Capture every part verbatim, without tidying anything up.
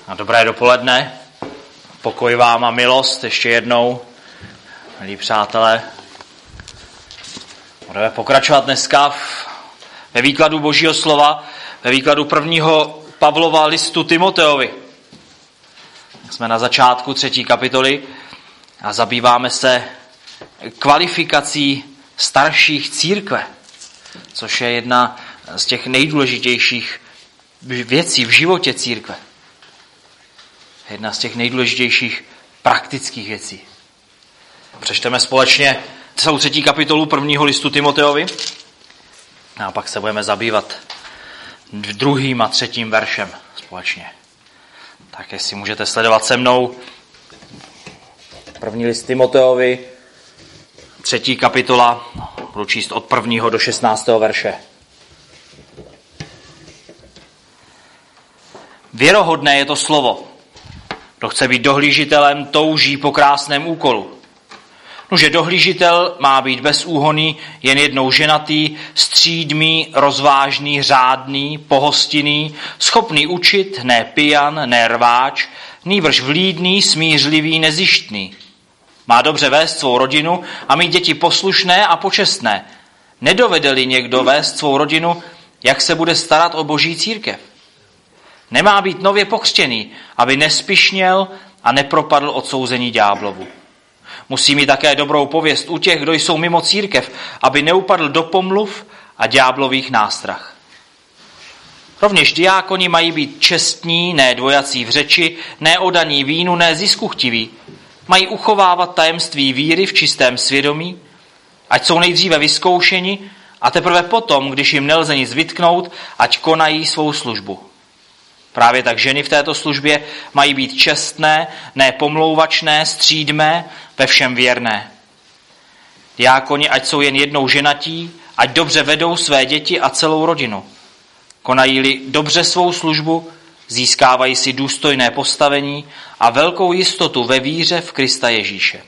A dobré dopoledne, pokoj vám a milost ještě jednou, milí přátelé. Budeme pokračovat dneska v, ve výkladu Božího slova, ve výkladu prvního Pavlova listu Timoteovi. Jsme na začátku třetí kapitoly a zabýváme se kvalifikací starších církve, což je jedna z těch nejdůležitějších věcí v životě církve. Jedna z těch nejdůležitějších praktických věcí. Přečteme společně celou třetí kapitolu prvního listu Timoteovi a pak se budeme zabývat druhým a třetím veršem společně. Tak jestli můžete sledovat se mnou první list Timoteovi, třetí kapitola, budu číst od prvního do šestnáctého verše. Věrohodné je to slovo. Kdo chce být dohlížitelem, touží po krásném úkolu. Nože dohlížitel má být bezúhonný, jen jednou ženatý, střídmý, rozvážný, řádný, pohostinný, schopný učit, ne pijan, ne rváč, nýbrž vlídný, smířlivý, nezištný. Má dobře vést svou rodinu a mít děti poslušné a počestné. Nedovede-li někdo vést svou rodinu, jak se bude starat o Boží církev? Nemá být nově pokřtěný, aby nespišněl a nepropadl odsouzení ďáblovu. Musí mít také dobrou pověst u těch, kdo jsou mimo církev, aby neupadl do pomluv a ďáblových nástrah. Rovněž diákoni mají být čestní, ne dvojací v řeči, ne odaní vínu, ne ziskuchtiví. Mají uchovávat tajemství víry v čistém svědomí, ať jsou nejdříve vyzkoušeni a teprve potom, když jim nelze nic vytknout, ať konají svou službu. Právě tak ženy v této službě mají být čestné, ne pomlouvačné, střídmé, ve všem věrné. Diákoni, ať jsou jen jednou ženatí, ať dobře vedou své děti a celou rodinu. Konají-li dobře svou službu, získávají si důstojné postavení a velkou jistotu ve víře v Krista Ježíše.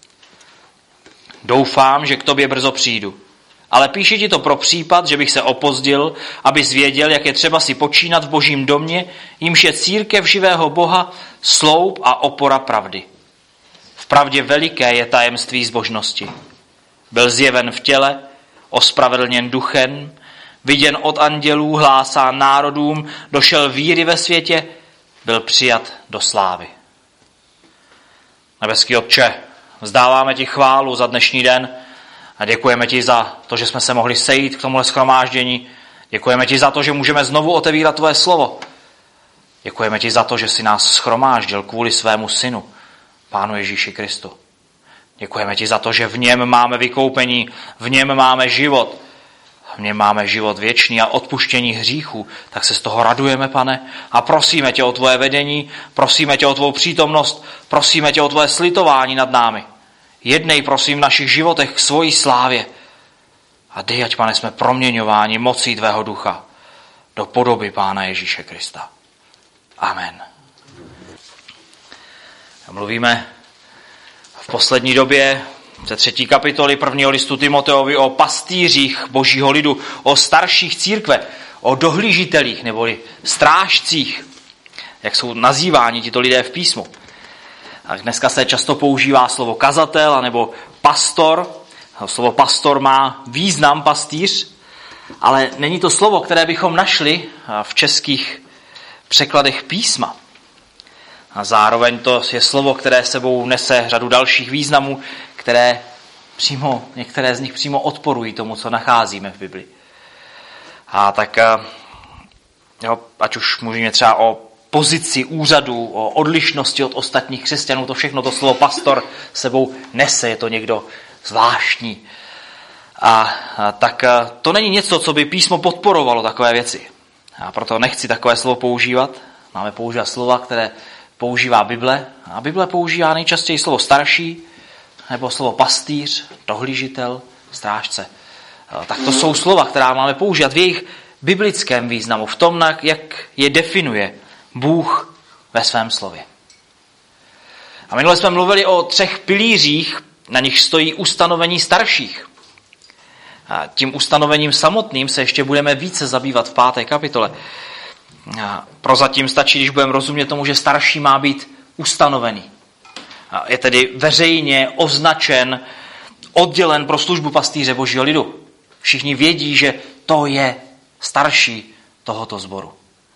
Doufám, že k tobě brzo přijdu. Ale píši ti to pro případ, že bych se opozdil, abys věděl, jak je třeba si počínat v Božím domě, jímž je církev živého Boha, sloup a opora pravdy. V pravdě veliké je tajemství zbožnosti. Byl zjeven v těle, ospravedlněn duchem, viděn od andělů, hlásán národům, došel víry ve světě, byl přijat do slávy. Nebeský Otče, vzdáváme ti chválu za dnešní den, a děkujeme ti za to, že jsme se mohli sejít k tomuhle shromáždění. Děkujeme ti za to, že můžeme znovu otevírat tvoje slovo. Děkujeme ti za to, že jsi nás shromáždil kvůli svému synu, Pánu Ježíši Kristu. Děkujeme ti za to, že v něm máme vykoupení, v něm máme život, v něm máme život věčný a odpuštění hříchů. Tak se z toho radujeme, Pane, a prosíme tě o tvoje vedení, prosíme tě o tvou přítomnost, prosíme tě o tvoje slitování nad námi. Jednej, prosím, v našich životech k svojí slávě. A dej, ať, Pane, jsme proměňováni mocí tvého ducha do podoby Pána Ježíše Krista. Amen. Mluvíme v poslední době ze třetí kapitoly prvního listu Timoteovi o pastýřích Božího lidu, o starších církve, o dohlížitelích neboli strážcích, jak jsou nazýváni tito lidé v písmu. A dneska se často používá slovo kazatel nebo pastor. Slovo pastor má význam pastýř, ale není to slovo, které bychom našli v českých překladech písma. A zároveň to je slovo, které sebou nese řadu dalších významů, které přímo, některé z nich přímo odporují tomu, co nacházíme v Bibli. A tak, jo, ať už mluvíme třeba o pozici úřadu, o odlišnosti od ostatních křesťanů, to všechno to slovo pastor sebou nese, je to někdo zvláštní. A, a tak to není něco, co by písmo podporovalo takové věci. A proto nechci takové slovo používat. Máme používat slova, které používá Bible. A Bible používá nejčastěji slovo starší, nebo slovo pastýř, dohlížitel, strážce. A tak to jsou slova, která máme používat v jejich biblickém významu, v tom, jak je definuje Bůh ve svém slově. A minule jsme mluvili o třech pilířích, na nich stojí ustanovení starších. A tím ustanovením samotným se ještě budeme více zabývat v páté kapitole. Prozatím stačí, když budeme rozumět tomu, že starší má být ustanovený. Je tedy veřejně označen, oddělen pro službu pastýře Božího lidu. Všichni vědí, že to je starší tohoto sboru.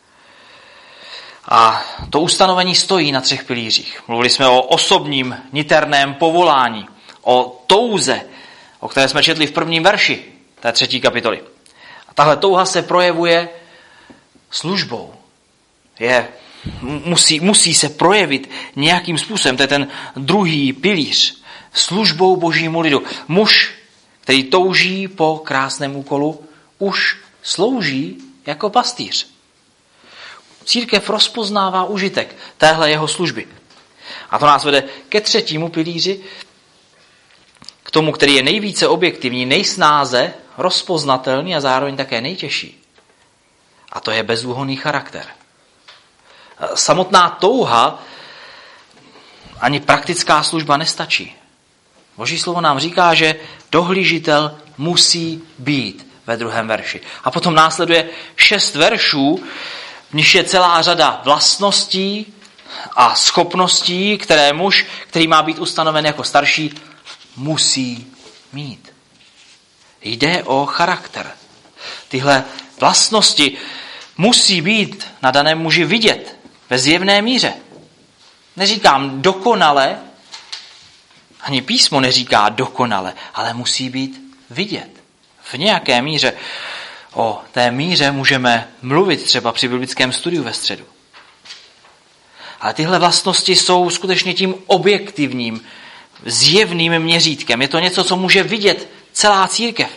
A to ustanovení stojí na třech pilířích. Mluvili jsme o osobním niterném povolání, o touze, o které jsme četli v prvním verši té třetí kapitoly. A tahle touha se projevuje službou. Je, musí, musí se projevit nějakým způsobem. To je ten druhý pilíř. Službou Božímu lidu. Muž, který touží po krásném úkolu, už slouží jako pastýř. Církev rozpoznává užitek téhle jeho služby. A to nás vede ke třetímu pilíři, k tomu, který je nejvíce objektivní, nejsnáze rozpoznatelný a zároveň také nejtěžší. A to je bezúhonný charakter. Samotná touha ani praktická služba nestačí. Boží slovo nám říká, že dohlížitel musí být ve druhém verši. A potom následuje šest veršů, v nich je celá řada vlastností a schopností, které muž, který má být ustanoven jako starší, musí mít. Jde o charakter. Tyhle vlastnosti musí být na daném muži vidět ve zjevné míře. Neříkám dokonale, ani písmo neříká dokonale, ale musí být vidět v nějaké míře. O té míře můžeme mluvit třeba při biblickém studiu ve středu. Ale tyhle vlastnosti jsou skutečně tím objektivním, zjevným měřítkem. Je to něco, co může vidět celá církev.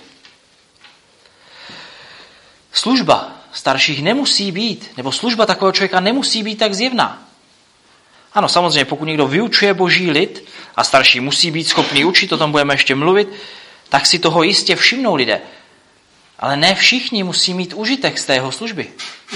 Služba starších nemusí být, nebo služba takového člověka nemusí být tak zjevná. Ano, samozřejmě, pokud někdo vyučuje Boží lid a starší musí být schopný učit, o tom budeme ještě mluvit, tak si toho jistě všimnou lidé. Ale ne všichni musí mít užitek z té jeho služby.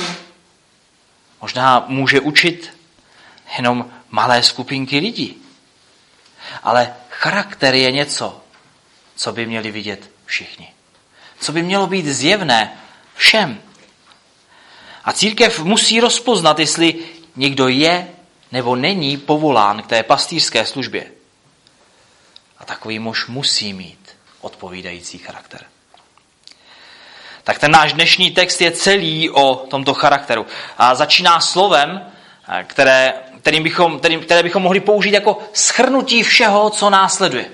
Možná může učit jenom malé skupinky lidí. Ale charakter je něco, co by měli vidět všichni. Co by mělo být zjevné všem. A církev musí rozpoznat, jestli někdo je nebo není povolán k té pastýřské službě. A takový muž musí mít odpovídající charakter. Tak ten náš dnešní text je celý o tomto charakteru. A začíná slovem, které, kterým bychom, kterým, které bychom mohli použít jako shrnutí všeho, co následuje.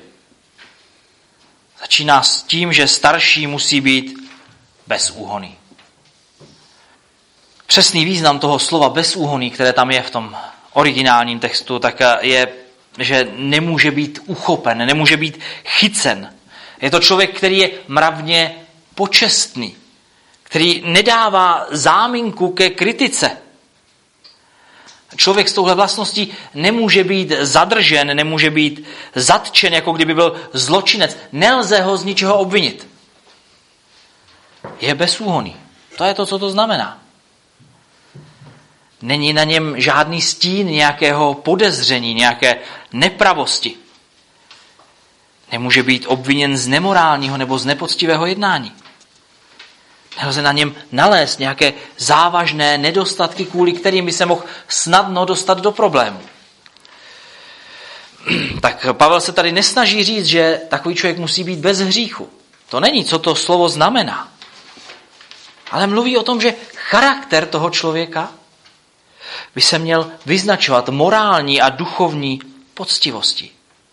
Začíná s tím, že starší musí být bezúhonný. Přesný význam toho slova bezúhonný, které tam je v tom originálním textu, tak je, že nemůže být uchopen, nemůže být chycen. Je to člověk, který je mravně počestný, který nedává záminku ke kritice. Člověk s touhle vlastností nemůže být zadržen, nemůže být zatčen, jako kdyby byl zločinec. Nelze ho z ničeho obvinit. Je bezúhonný. To je to, co to znamená. Není na něm žádný stín nějakého podezření, nějaké nepravosti. Nemůže být obviněn z nemorálního nebo z nepoctivého jednání. Nelze na něm nalézt nějaké závažné nedostatky, kvůli kterým by se mohl snadno dostat do problému. Tak Pavel se tady nesnaží říct, že takový člověk musí být bez hříchu. To není, co to slovo znamená. Ale mluví o tom, že charakter toho člověka by se měl vyznačovat morální a duchovní poctivostí.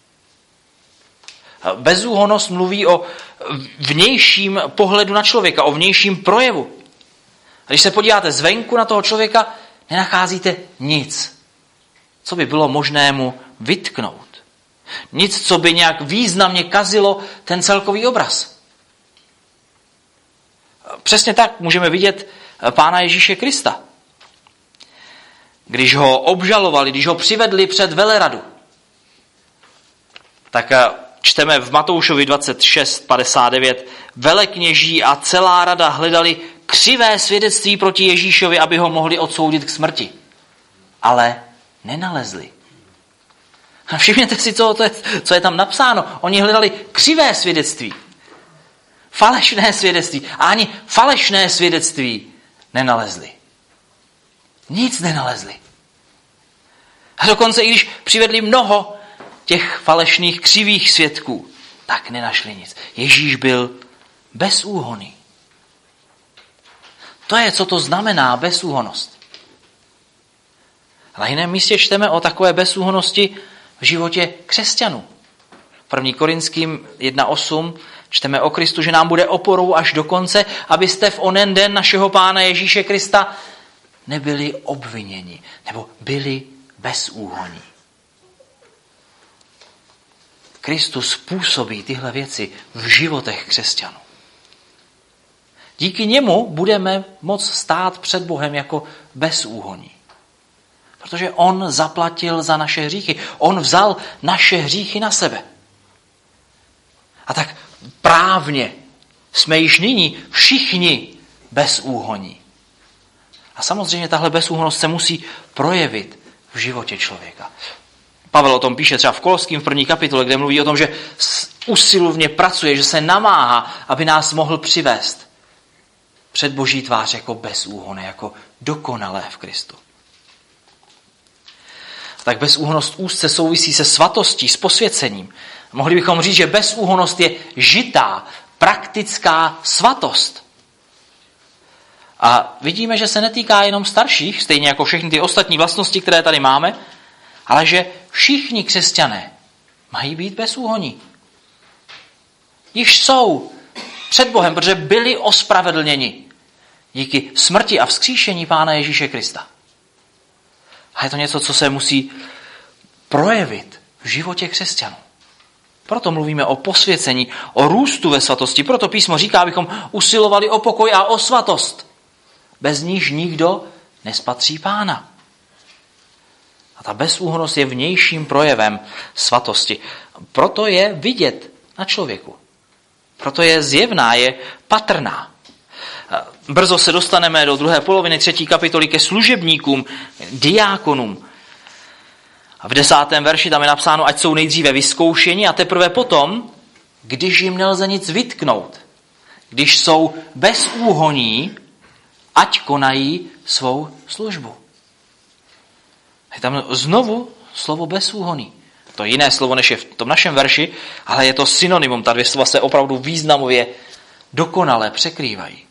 Bezúhonnost mluví o vnějším pohledu na člověka, o vnějším projevu. A když se podíváte zvenku na toho člověka, nenacházíte nic, co by bylo možné mu vytknout. Nic, co by nějak významně kazilo ten celkový obraz. Přesně tak můžeme vidět Pána Ježíše Krista. Když ho obžalovali, když ho přivedli před veleradu, tak čteme v Matoušovi dvacet šest padesát devět, velekněží a celá rada hledali křivé svědectví proti Ježíšovi, aby ho mohli odsoudit k smrti. Ale nenalezli. A všimněte si, co, to je, co je tam napsáno. Oni hledali křivé svědectví. Falešné svědectví. A ani falešné svědectví nenalezli. Nic nenalezli. A dokonce i když přivedli mnoho těch falešných křivých svědků, tak nenašli nic. Ježíš byl bezúhonný. To je, co to znamená bezúhonnost. Na jiném místě čteme o takové bezúhonnosti v životě křesťanů. V první Korinským jedna osm čteme o Kristu, že nám bude oporou až do konce, abyste v onen den našeho Pána Ježíše Krista nebyli obviněni, nebo byli bezúhonní. Kristus působí tyhle věci v životech křesťanů. Díky němu budeme moct stát před Bohem jako bezúhonní. Protože on zaplatil za naše hříchy. On vzal naše hříchy na sebe. A tak právně jsme již nyní všichni bezúhonní. A samozřejmě tahle bezúhonnost se musí projevit v životě člověka. Pavel o tom píše třeba v Koloským v první kapitole, kde mluví o tom, že usilovně pracuje, že se namáhá, aby nás mohl přivést před Boží tvář jako bezúhonné, jako dokonalé v Kristu. Tak bezúhonnost úzce souvisí se svatostí, s posvěcením. Mohli bychom říct, že bezúhonnost je žitá, praktická svatost. A vidíme, že se netýká jenom starších, stejně jako všechny ty ostatní vlastnosti, které tady máme, ale že všichni křesťané mají být bezúhonní. Již jsou před Bohem, protože byli ospravedlněni díky smrti a vzkříšení Pána Ježíše Krista. A je to něco, co se musí projevit v životě křesťanů. Proto mluvíme o posvěcení, o růstu ve svatosti. Proto písmo říká, abychom usilovali o pokoj a o svatost. Bez níž nikdo nespatří Pána. A ta bezúhonnost je vnějším projevem svatosti. Proto je vidět na člověku. Proto je zjevná, je patrná. Brzo se dostaneme do druhé poloviny třetí kapitoly ke služebníkům, diákonům. A v desátém verši tam je napsáno, ať jsou nejdříve vyzkoušeni a teprve potom, když jim nelze nic vytknout, když jsou bezúhonní, ať konají svou službu. Je tam znovu slovo bezúhonný. To je jiné slovo, než je v tom našem verši, ale je to synonymum. Ta dvě slova se opravdu významově dokonale překrývají.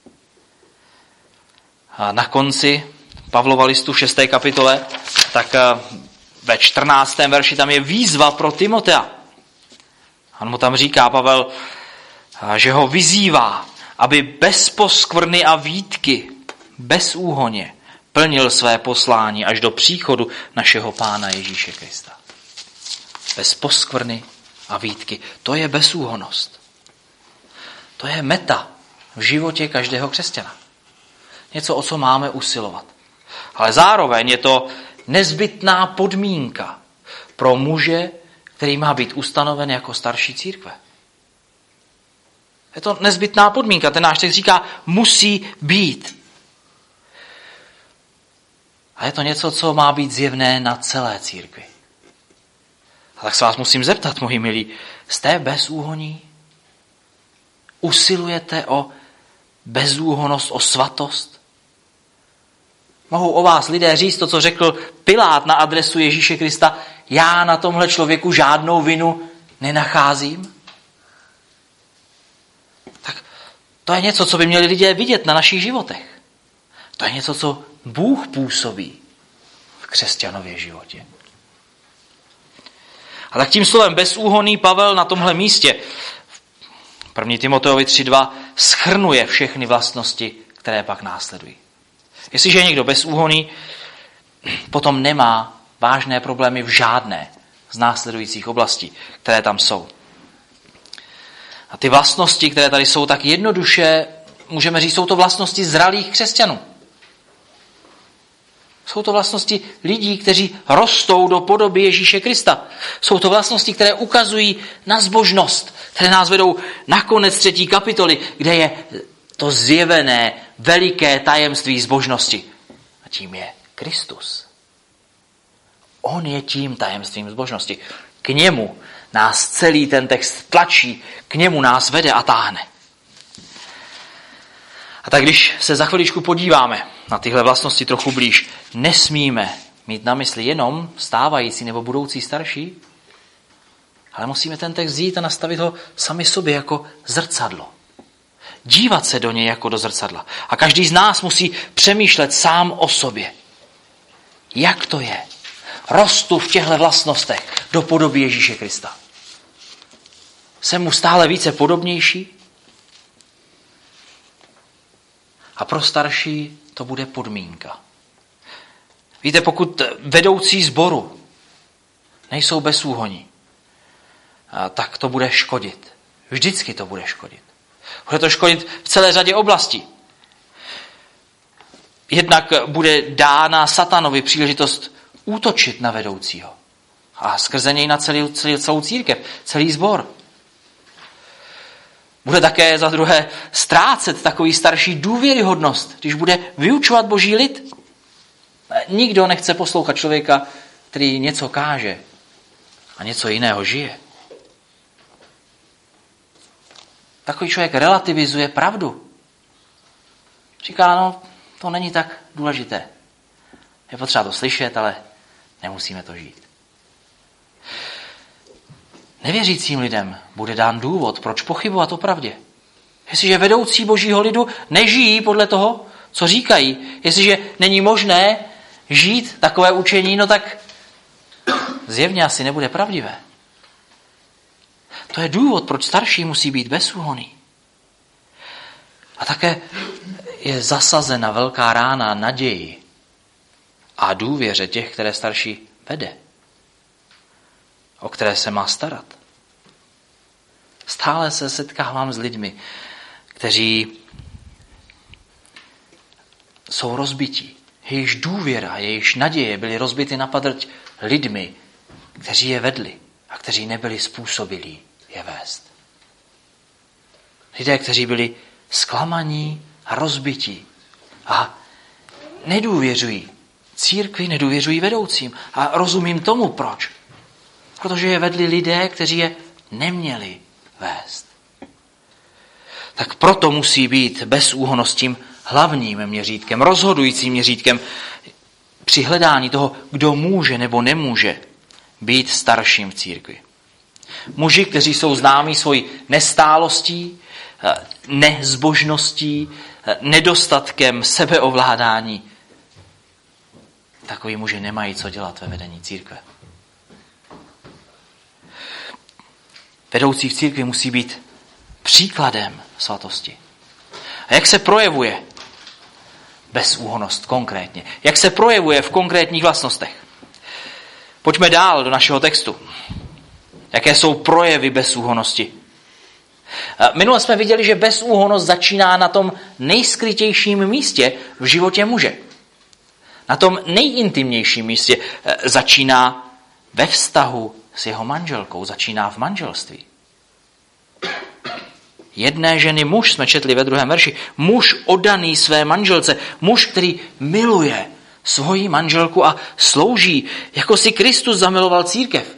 A na konci Pavlova listu v šesté kapitole, tak ve čtrnáctém verši tam je výzva pro Timotea. On mu tam říká Pavel, že ho vyzývá, aby bez poskvrny a výtky, bezúhonně plnil své poslání až do příchodu našeho Pána Ježíše Krista. Bez poskvrny a výtky. To je bezúhonnost. To je meta v životě každého křesťana. Něco, o co máme usilovat. Ale zároveň je to nezbytná podmínka pro muže, který má být ustanoven jako starší církve. Je to nezbytná podmínka. Ten náš text říká, musí být. A je to něco, co má být zjevné na celé církvi. A tak se vás musím zeptat, moji milí, jste bezúhonní? Usilujete o bezúhonnost, o svatost? Mohou o vás lidé říct to, co řekl Pilát na adresu Ježíše Krista, já na tomhle člověku žádnou vinu nenacházím? Tak to je něco, co by měli lidé vidět na našich životech. To je něco, co Bůh působí v křesťanově životě. A tak tím slovem bezúhonný Pavel na tomhle místě v první Timoteovi tři dva shrnuje všechny vlastnosti, které pak následují. Jestliže je někdo bezúhonný, potom nemá vážné problémy v žádné z následujících oblastí, které tam jsou. A ty vlastnosti, které tady jsou, tak jednoduše, můžeme říct, jsou to vlastnosti zralých křesťanů. Jsou to vlastnosti lidí, kteří rostou do podoby Ježíše Krista. Jsou to vlastnosti, které ukazují na zbožnost, které nás vedou na konec třetí kapitoly, kde je to zjevené veliké tajemství zbožnosti. A tím je Kristus. On je tím tajemstvím zbožnosti. K němu nás celý ten text tlačí, k němu nás vede a táhne. A tak když se za chviličku podíváme na tyhle vlastnosti trochu blíž, nesmíme mít na mysli jenom stávající nebo budoucí starší, ale musíme ten text vzít a nastavit ho sami sobě jako zrcadlo. Dívat se do něj jako do zrcadla. A každý z nás musí přemýšlet sám o sobě. Jak to je? Rostu v těchto vlastnostech do podoby Ježíše Krista. Jsem mu stále více podobnější? A pro starší to bude podmínka. Víte, pokud vedoucí sboru nejsou bezúhonní, tak to bude škodit. Vždycky to bude škodit. Bude to škodit v celé řadě oblastí. Jednak bude dána satanovi příležitost útočit na vedoucího. A skrze něj na celý, celý, celou církev, celý sbor. Bude také za druhé ztrácet takový starší důvěryhodnost, když bude vyučovat boží lid. Nikdo nechce poslouchat člověka, který něco káže a něco jiného žije. Takový člověk relativizuje pravdu. Říká, no, to není tak důležité. Je potřeba to slyšet, ale nemusíme to žít. Nevěřícím lidem bude dán důvod, proč pochybovat o pravdě. Jestliže vedoucí božího lidu nežijí podle toho, co říkají, jestliže není možné žít takové učení, no tak zjevně asi nebude pravdivé. To je důvod, proč starší musí být bezúhonný. A také je zasazena velká rána naději a důvěře těch, které starší vede, o které se má starat. Stále se setkávám s lidmi, kteří jsou rozbití. Jejichž důvěra, jejichž naděje byly rozbity na padrť lidmi, kteří je vedli a kteří nebyli způsobilí je vést. Lidé, kteří byli zklamaní a rozbití a nedůvěřují církvi, nedůvěřují vedoucím. A rozumím tomu, proč. Protože je vedli lidé, kteří je neměli vést. Tak proto musí být bezúhonnost tím hlavním měřítkem, rozhodujícím měřítkem při hledání toho, kdo může nebo nemůže být starším v církvi. Muži, kteří jsou známí svojí nestálostí, nezbožností, nedostatkem sebeovládání, takoví muži nemají co dělat ve vedení církve. Vedoucí v církvi musí být příkladem svatosti. A jak se projevuje bezúhonnost konkrétně? Jak se projevuje v konkrétních vlastnostech? Pojďme dál do našeho textu. Jaké jsou projevy bezúhonnosti? Minule jsme viděli, že bezúhonnost začíná na tom nejskrytějším místě v životě muže. Na tom nejintimnějším místě začíná ve vztahu s jeho manželkou, začíná v manželství. Jedné ženy muž, jsme četli ve druhém verši, muž oddaný své manželce, muž, který miluje svoji manželku a slouží, jako si Kristus zamiloval církev.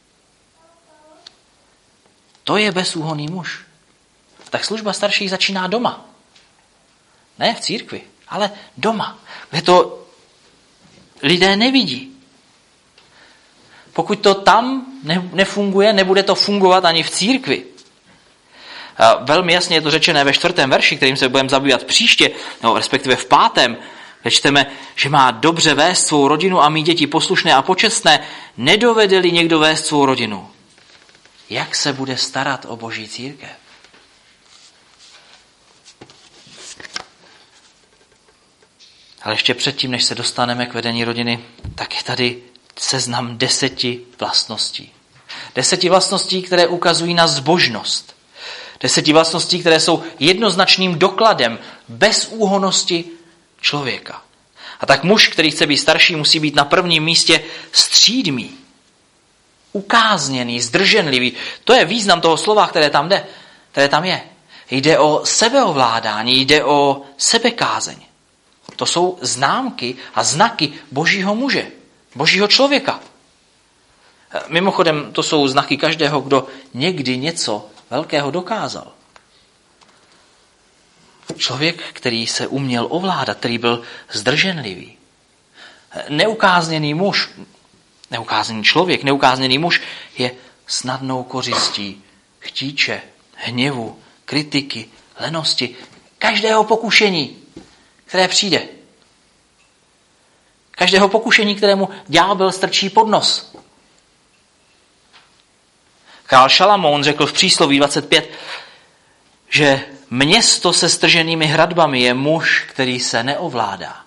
To je bezúhonný muž. Tak služba starších začíná doma. Ne v církvi, ale doma, kde to lidé nevidí. Pokud to tam nefunguje, nebude to fungovat ani v církvi. Velmi jasně je to řečené ve čtvrtém verši, kterým se budeme zabývat příště, no, respektive v pátém, kde čteme, že má dobře vést svou rodinu a mít děti poslušné a počestné, nedovede-li někdo vést svou rodinu. Jak se bude starat o boží církev? Ale ještě předtím, než se dostaneme k vedení rodiny, tak je tady seznam deseti vlastností. Deseti vlastností, které ukazují na zbožnost. Deseti vlastností, které jsou jednoznačným dokladem bezúhonnosti člověka. A tak muž, který chce být starší, musí být na prvním místě střídmý, ukázněný, zdrženlivý. To je význam toho slova, které tam jde, které tam je. Jde o sebeovládání, jde o sebekázeň. To jsou známky a znaky božího muže, božího člověka. Mimochodem, to jsou znaky každého, kdo někdy něco velkého dokázal. člověk, který se uměl ovládat, který byl zdrženlivý. Neukázněný muž, neukázněný člověk, neukázněný muž je snadnou kořistí chtíče, hněvu, kritiky, lenosti, každého pokušení, které přijde. Každého pokušení, kterému ďábel strčí pod nos. Král Šalamoun řekl v přísloví dvacet pět, že město se strženými hradbami je muž, který se neovládá.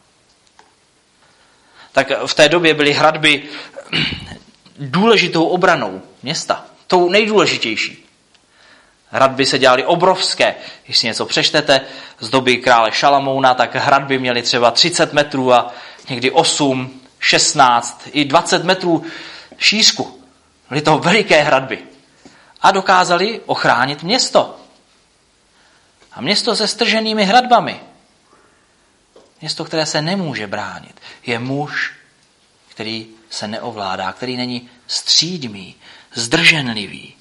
Tak v té době byly hradby důležitou obranou města, tou nejdůležitější. Hradby se dělaly obrovské. Když si něco přečtete z doby krále Šalamouna, tak hradby měly třeba třicet metrů a někdy osm, šestnáct i dvacet metrů šířku. Byly to veliké hradby. A dokázali ochránit město. A město se strženými hradbami, město, které se nemůže bránit, je muž, který se neovládá, který není střídmý, zdrženlivý.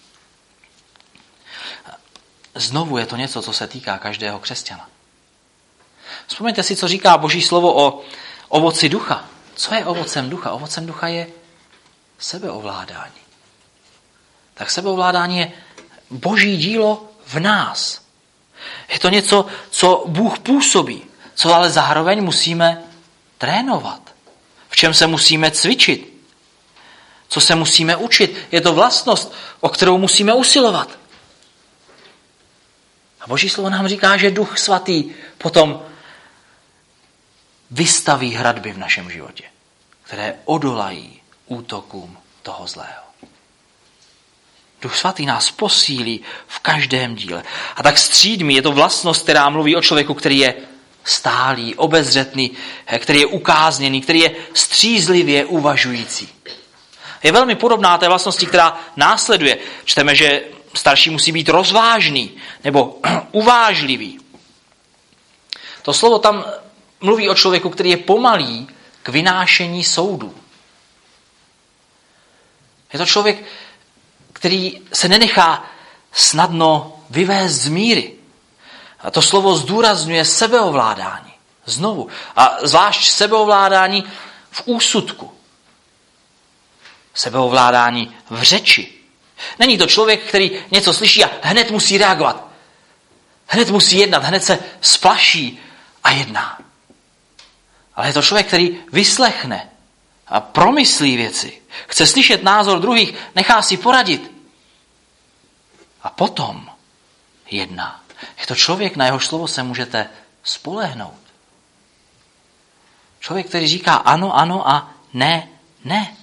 Znovu je to něco, co se týká každého křesťana. Vzpomeňte si, co říká Boží slovo o ovoci ducha. Co je ovocem ducha? Ovocem ducha je sebeovládání. Tak sebeovládání je Boží dílo v nás. Je to něco, co Bůh působí, co ale zároveň musíme trénovat. V čem se musíme cvičit. Co se musíme učit. Je to vlastnost, o kterou musíme usilovat. A Boží slovo nám říká, že Duch Svatý potom vystaví hradby v našem životě, které odolají útokům toho zlého. Duch Svatý nás posílí v každém díle. A tak střídmý je to vlastnost, která mluví o člověku, který je stálý, obezřetný, který je ukázněný, který je střízlivě uvažující. Je velmi podobná té vlastnosti, která následuje. Čteme, že starší musí být rozvážný nebo uvážlivý. To slovo tam mluví o člověku, který je pomalý k vynášení soudů. Je to člověk, který se nenechá snadno vyvést z míry. A to slovo zdůrazňuje sebeovládání. Znovu. A zvlášť sebeovládání v úsudku. Sebeovládání v řeči. Není to člověk, který něco slyší a hned musí reagovat. Hned musí jednat, hned se splaší a jedná. Ale je to člověk, který vyslechne a promyslí věci. Chce slyšet názor druhých, nechá si poradit. A potom jedná. Je to člověk, na jehož slovo se můžete spolehnout. Člověk, který říká ano, ano a ne, ne.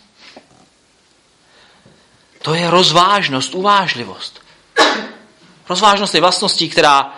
To je rozvážnost, uvážlivost. Rozvážnost je vlastností, která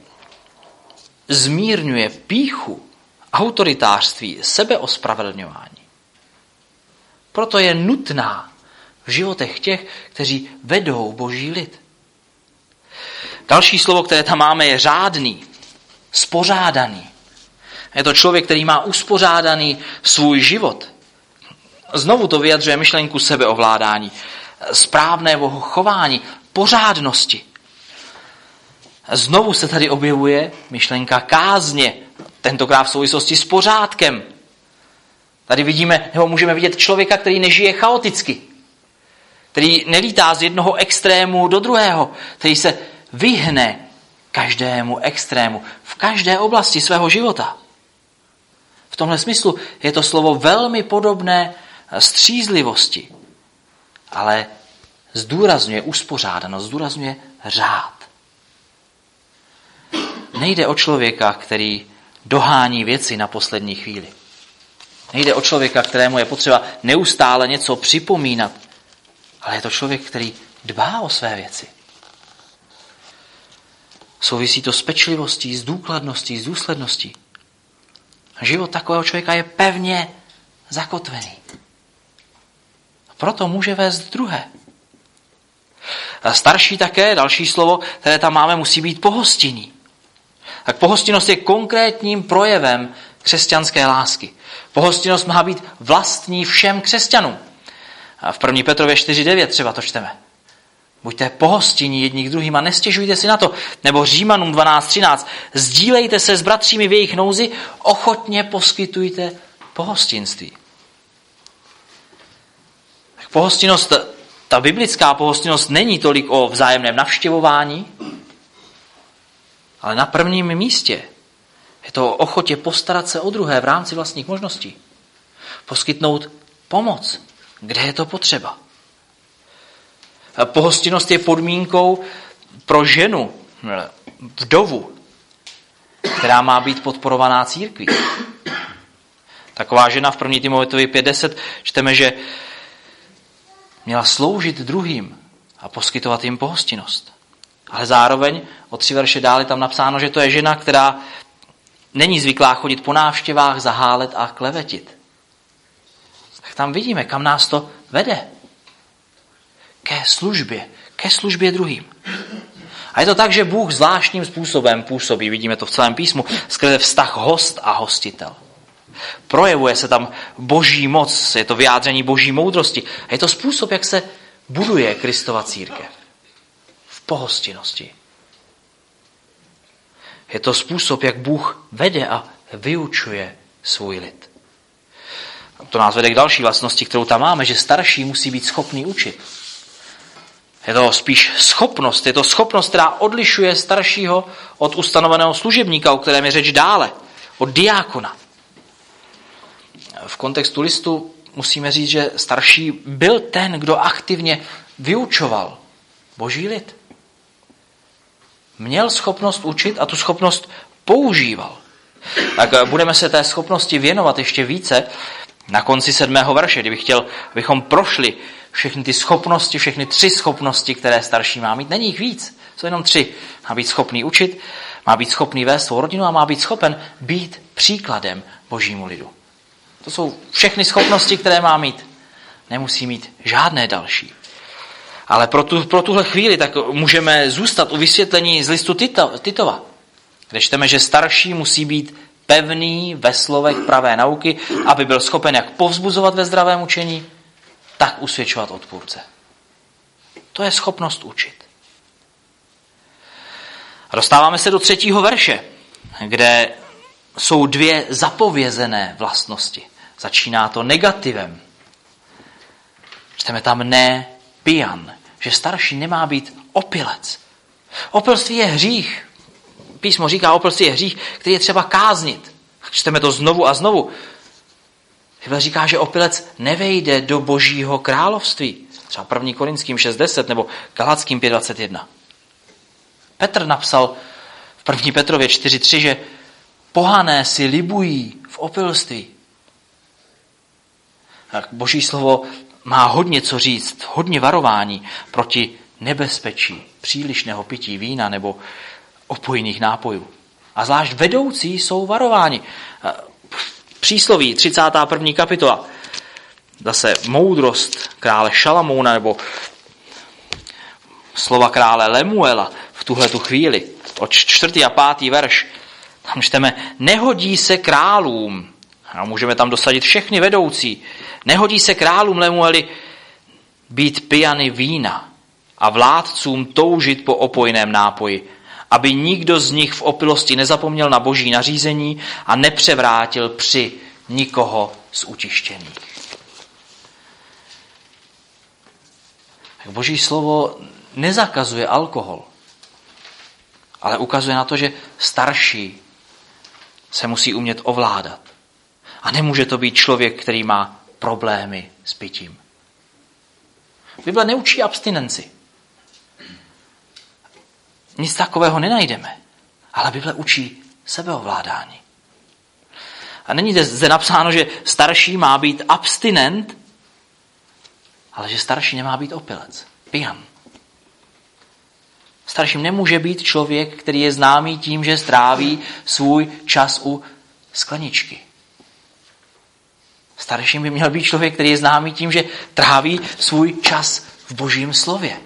zmírňuje pýchu, autoritářství, sebeospravedlňování. Proto je nutná v životech těch, kteří vedou Boží lid. Další slovo, které tam máme, je řádný, spořádaný. Je to člověk, který má uspořádaný svůj život. Znovu to vyjadřuje myšlenku sebeovládání, správného chování, pořádnosti. Znovu se tady objevuje myšlenka kázně, tentokrát v souvislosti s pořádkem. Tady vidíme, nebo můžeme vidět člověka, který nežije chaoticky, který nelítá z jednoho extrému do druhého, který se vyhne každému extrému v každé oblasti svého života. V tomhle smyslu je to slovo velmi podobné střízlivosti, ale zdůrazňuje uspořádanost, zdůrazňuje řád. Nejde o člověka, který dohání věci na poslední chvíli. Nejde o člověka, kterému je potřeba neustále něco připomínat, ale je to člověk, který dbá o své věci. Souvisí to s pečlivostí, s důkladností, s důsledností. Život takového člověka je pevně zakotvený. Proto může vést druhé. A starší také, další slovo, které tam máme, musí být pohostinný. Tak pohostinnost je konkrétním projevem křesťanské lásky. Pohostinnost má být vlastní všem křesťanům. A v první Petrově čtyři devět třeba to čteme. Buďte pohostinní jedni k druhým a nestěžujte si na to. Nebo Římanům dvanáct třináct. Sdílejte se s bratřími v jejich nouzi, ochotně poskytujte pohostinství. Tak pohostinnost, ta biblická pohostinnost není tolik o vzájemném navštěvování, ale na prvním místě je to o ochotě postarat se o druhé v rámci vlastních možností. Poskytnout pomoc, kde je to potřeba. Pohostinnost je podmínkou pro ženu, vdovu, která má být podporovaná církví. Taková žena v první Timoteovi pět deset čteme, že měla sloužit druhým a poskytovat jim pohostinnost. Ale zároveň o tři verše dále tam napsáno, že to je žena, která není zvyklá chodit po návštěvách, zahálet a klevetit. Tak tam vidíme, kam nás to vede. Ke službě, ke službě druhým. A je to tak, že Bůh zvláštním způsobem působí, vidíme to v celém písmu, skrze vztah host a hostitel. Projevuje se tam boží moc, je to vyjádření boží moudrosti. A je to způsob, jak se buduje Kristova církev. V pohostinnosti. Je to způsob, jak Bůh vede a vyučuje svůj lid. To nás vede k další vlastnosti, kterou tam máme, že starší musí být schopný učit. Je to spíš schopnost, je to schopnost, která odlišuje staršího od ustanoveného služebníka, o kterém je řeč dále, od diákona. V kontextu listu musíme říct, že starší byl ten, kdo aktivně vyučoval boží lid. Měl schopnost učit a tu schopnost používal. Tak budeme se té schopnosti věnovat ještě více na konci sedmého verše, kdybych chtěl, abychom prošli všechny ty schopnosti, všechny tři schopnosti, které starší má mít. Není jich víc, jsou jenom tři. Má být schopný učit, má být schopný vést svou rodinu a má být schopen být příkladem božímu lidu. To jsou všechny schopnosti, které má mít. Nemusí mít žádné další. Ale pro, tu, pro tuhle chvíli tak můžeme zůstat u vysvětlení z listu Tito, Titova, kde čteme, že starší musí být pevný ve slovech pravé nauky, aby byl schopen jak povzbuzovat ve zdravém učení, tak usvědčovat odpůrce. To je schopnost učit. A dostáváme se do třetího verše, kde jsou dvě zapovězené vlastnosti. Začíná to negativem. Čteme tam ne pijan, že starší nemá být opilec. Opilství je hřích. Písmo říká, opilství je hřích, který je třeba káznit. Čteme to znovu a znovu. Bible říká, že opilec nevejde do božího království. Třeba první Korinským šest deset nebo Galackým pět dvacet jedna. Petr napsal v první Petrově čtyři tři, že pohané si libují v opilství. Tak boží slovo má hodně co říct, hodně varování proti nebezpečí přílišného pití vína nebo opojných nápojů. A zvlášť vedoucí jsou varováni. Přísloví, třicátá první kapitola. Zase moudrost krále Šalamouna nebo slova krále Lemuela v tuhletu chvíli. Od čtvrtý a pátý verš. Tam čteme, nehodí se králům. A můžeme tam dosadit všechny vedoucí. Nehodí se králům Lemueli být pijany vína a vládcům toužit po opojném nápoji, aby nikdo z nich v opilosti nezapomněl na boží nařízení a nepřevrátil při nikoho z utištěných. Tak boží slovo nezakazuje alkohol, ale ukazuje na to, že starší se musí umět ovládat. A nemůže to být člověk, který má problémy s pitím. Bible neučí abstinenci. Nic takového nenajdeme, ale Bible učí sebeovládání. A není zde napsáno, že starší má být abstinent, ale že starší nemá být opilec, pijan. Starším nemůže být člověk, který je známý tím, že stráví svůj čas u skleničky. Starším by měl být člověk, který je známý tím, že tráví svůj čas v božím slově.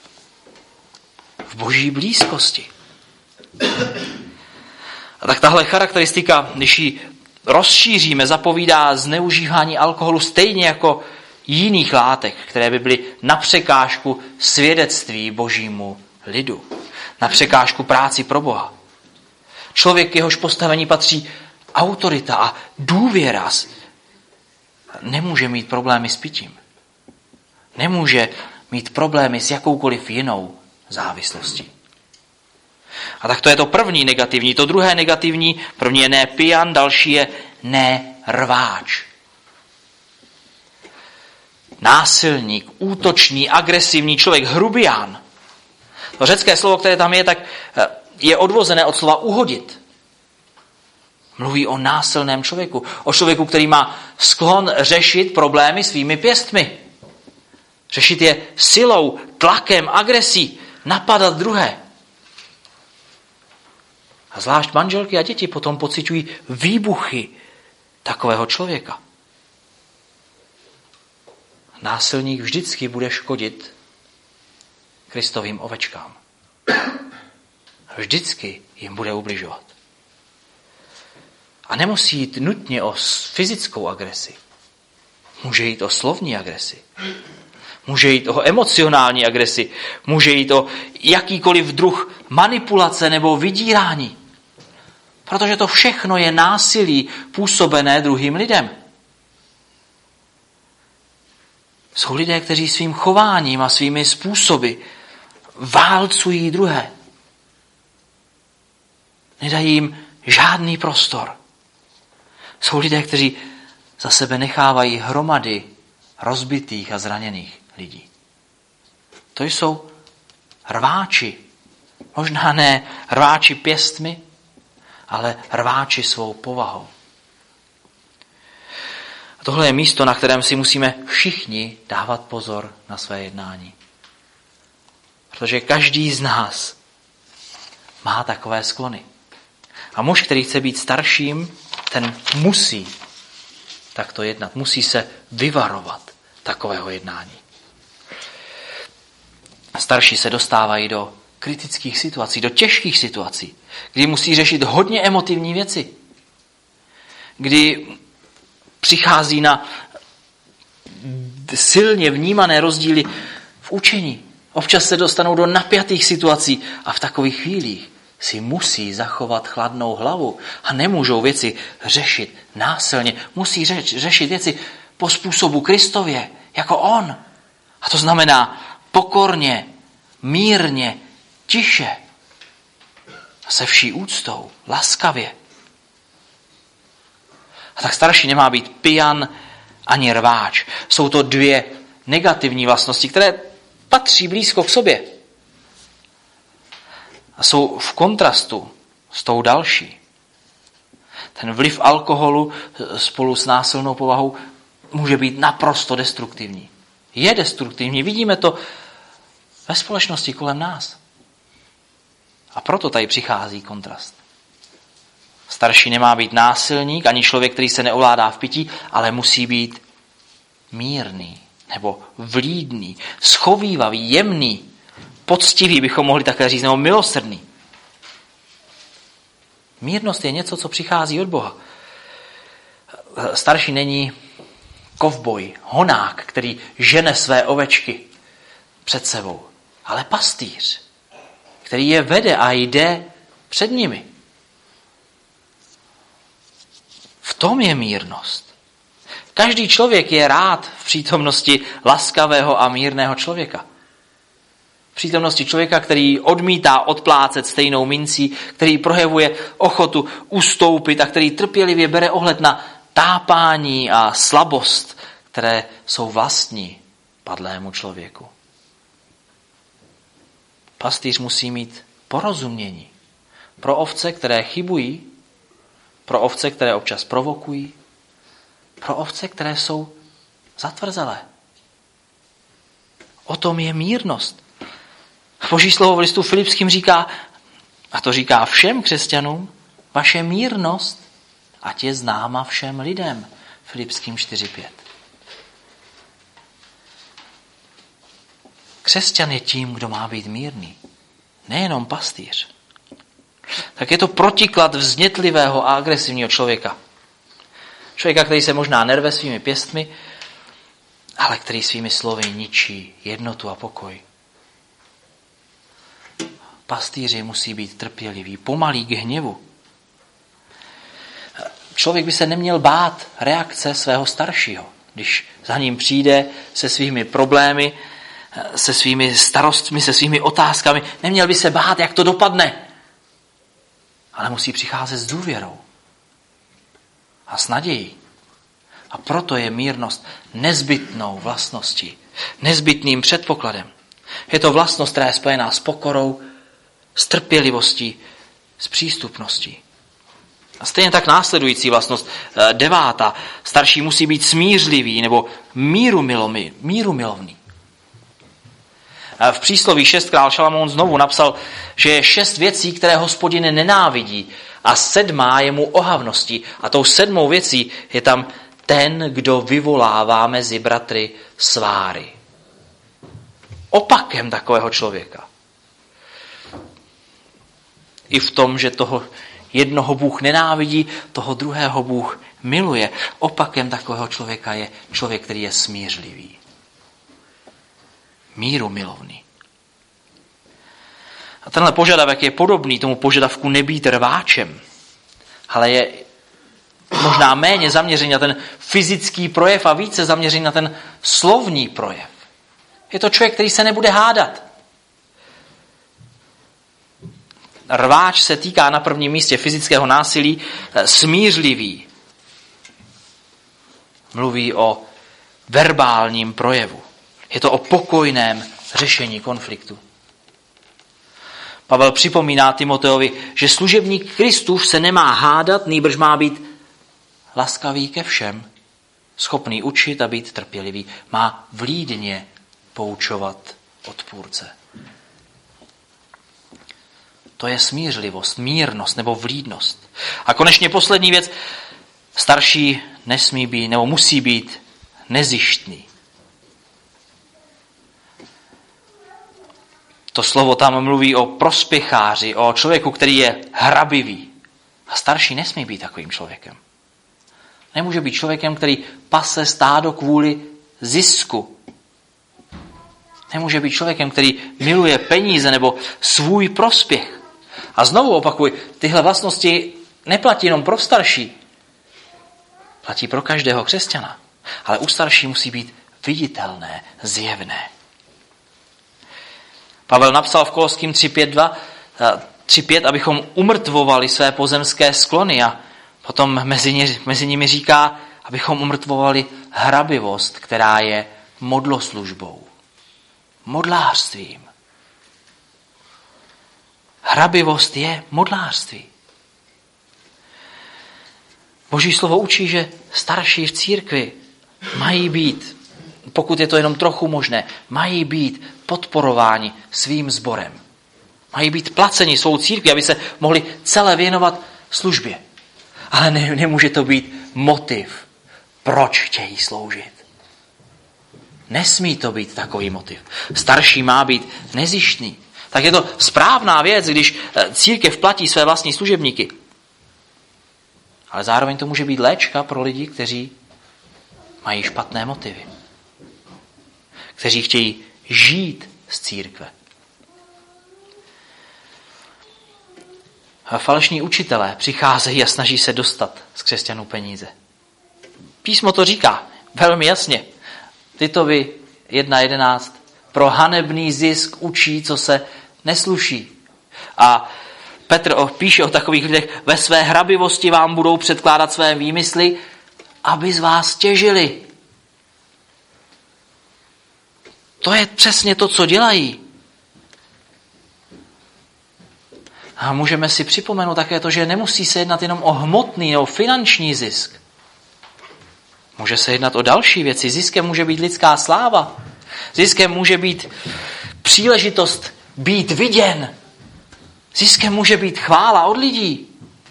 V boží blízkosti. A tak tahle charakteristika, když ji rozšíříme, zapovídá zneužívání alkoholu stejně jako jiných látek, které by byly na překážku svědectví božímu lidu, na překážku práci pro Boha. Člověk, jehož postavení patří autorita a důvěra, nemůže mít problémy s pitím. Nemůže mít problémy s jakoukoliv jinou závislostí. A tak to je to první negativní. To druhé negativní, první je ne pijan, další je ne rváč. Násilník, útočný, agresivní člověk, hrubián. To řecké slovo, které tam je, tak je odvozené od slova uhodit. Mluví o násilném člověku. O člověku, který má sklon řešit problémy svými pěstmi. Řešit je silou, tlakem, agresí, napadat druhé. A zvlášť manželky a děti potom pociťují výbuchy takového člověka. Násilník vždycky bude škodit Kristovým ovečkám. Vždycky jim bude ubližovat. A nemusí jít nutně o fyzickou agresi. Může jít o slovní agresi. Může jít o emocionální agresi. Může jít o jakýkoliv druh manipulace nebo vydírání. Protože to všechno je násilí působené druhým lidem. Jsou lidé, kteří svým chováním a svými způsoby válcují druhé. Nedají jim žádný prostor. Jsou lidé, kteří za sebe nechávají hromady rozbitých a zraněných lidí. To jsou rváči. Možná ne rváči pěstmi, ale rváči svou povahou. A tohle je místo, na kterém si musíme všichni dávat pozor na své jednání. Protože každý z nás má takové sklony. A muž, který chce být starším, ten musí takto jednat. Musí se vyvarovat takového jednání. Starší se dostávají do kritických situací, do těžkých situací, kdy musí řešit hodně emotivní věci. Kdy přichází na silně vnímané rozdíly v učení. Občas se dostanou do napjatých situací a v takových chvílích si musí zachovat chladnou hlavu a nemůžou věci řešit násilně. Musí řeč, řešit věci po způsobu Kristově, jako on. A to znamená pokorně, mírně, tiše, se vší úctou, laskavě. A tak starší nemá být pijan ani rváč. Jsou to dvě negativní vlastnosti, které patří blízko k sobě. A jsou v kontrastu s tou další. Ten vliv alkoholu spolu s násilnou povahou může být naprosto destruktivní. Je destruktivní, vidíme to ve společnosti kolem nás. A proto tady přichází kontrast. Starší nemá být násilník, ani člověk, který se neovládá v pití, ale musí být mírný, nebo vlídný, schovívavý, jemný, poctivý, bychom mohli také říct, nebo milosrdný. Mírnost je něco, co přichází od Boha. Starší není kovboj, honák, který žene své ovečky před sebou, ale pastýř, který je vede a jde před nimi. V tom je mírnost. Každý člověk je rád v přítomnosti laskavého a mírného člověka. V přítomnosti člověka, který odmítá odplácet stejnou mincí, který projevuje ochotu ustoupit a který trpělivě bere ohled na tápání a slabost, které jsou vlastní padlému člověku. Pastýř musí mít porozumění pro ovce, které chybují, pro ovce, které občas provokují, pro ovce, které jsou zatvrzelé. O tom je mírnost. Boží slovo v listu Filipským říká, a to říká všem křesťanům, vaše mírnost, ať je známa všem lidem. Filipským čtyři pět. Křesťan je tím, kdo má být mírný. Nejenom pastýř. Tak je to protiklad vznětlivého a agresivního člověka. Člověka, který se možná nerve svými pěstmi ale který svými slovy ničí jednotu a pokoj. Pastýři musí být trpěliví, pomalí k hněvu. Člověk by se neměl bát reakce svého staršího, když za ním přijde se svými problémy, se svými starostmi, se svými otázkami. Neměl by se bát, jak to dopadne, ale musí přicházet s důvěrou a s nadějí. A proto je mírnost nezbytnou vlastností, nezbytným předpokladem. Je to vlastnost, která je spojená s pokorou, s trpělivostí, s přístupností. A stejně tak následující vlastnost, devátá, starší musí být smířlivý nebo mírumilovný. mírumilovný. V přísloví šest král Šalamoun znovu napsal, že je šest věcí, které Hospodin nenávidí a sedmá je mu ohavností. A tou sedmou věcí je tam ten, kdo vyvolává mezi bratry sváry. Opakem takového člověka. I v tom, že toho jednoho Bůh nenávidí, toho druhého Bůh miluje. Opakem takového člověka je člověk, který je smířlivý. Mírumilovný. A tenhle požadavek je podobný tomu požadavku nebýt rváčem, ale je možná méně zaměřený na ten fyzický projev a více zaměřený na ten slovní projev. Je to člověk, který se nebude hádat. Rváč se týká na prvním místě fyzického násilí, smířlivý. Mluví o verbálním projevu. Je to o pokojném řešení konfliktu. Pavel připomíná Timoteovi, že služebník Kristův se nemá hádat, nýbrž má být laskavý ke všem, schopný učit a být trpělivý. Má vlídně poučovat odpůrce. To je smířlivost, mírnost nebo vlídnost. A konečně poslední věc. Starší nesmí být nebo musí být nezištný. To slovo tam mluví o prospěcháři, o člověku, který je hrabivý. A starší nesmí být takovým člověkem. Nemůže být člověkem, který pase stádo kvůli zisku. Nemůže být člověkem, který miluje peníze nebo svůj prospěch. A znovu opakuj, tyhle vlastnosti neplatí jenom pro starší. Platí pro každého křesťana. Ale u starší musí být viditelné, zjevné. Pavel napsal v Koloským tři pět, abychom umrtvovali své pozemské sklony a potom mezi, ně, mezi nimi říká, abychom umrtvovali hrabivost, která je modloslužbou, modlářstvím. Hrabivost je modlářství. Boží slovo učí, že starší v církvi mají být, pokud je to jenom trochu možné, mají být podporováni svým sborem. Mají být placeni svou církví, aby se mohli celé věnovat službě. Ale ne, nemůže to být motiv, proč chtějí sloužit. Nesmí to být takový motiv. Starší má být nezištný. Tak je to správná věc, když církev platí své vlastní služebníky. Ale zároveň to může být léčka pro lidi, kteří mají špatné motivy. Kteří chtějí žít z církve. A falešní učitelé přicházejí a snaží se dostat z křesťanů peníze. Písmo to říká velmi jasně. Titovi jedna jedenáct. Pro hanebný zisk učí, co se nesluší. A Petr píše o takových lidech, ve své hrabivosti vám budou předkládat své výmysly, aby z vás těžili. To je přesně to, co dělají. A můžeme si připomenout také to, že nemusí se jednat jenom o hmotný nebo finanční zisk. Může se jednat o další věci. Ziskem může být lidská sláva. Ziskem může být příležitost být viděn. Ziskem může být chvála od lidí.